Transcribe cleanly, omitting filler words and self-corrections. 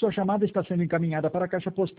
Sua chamada está sendo encaminhada para a caixa postal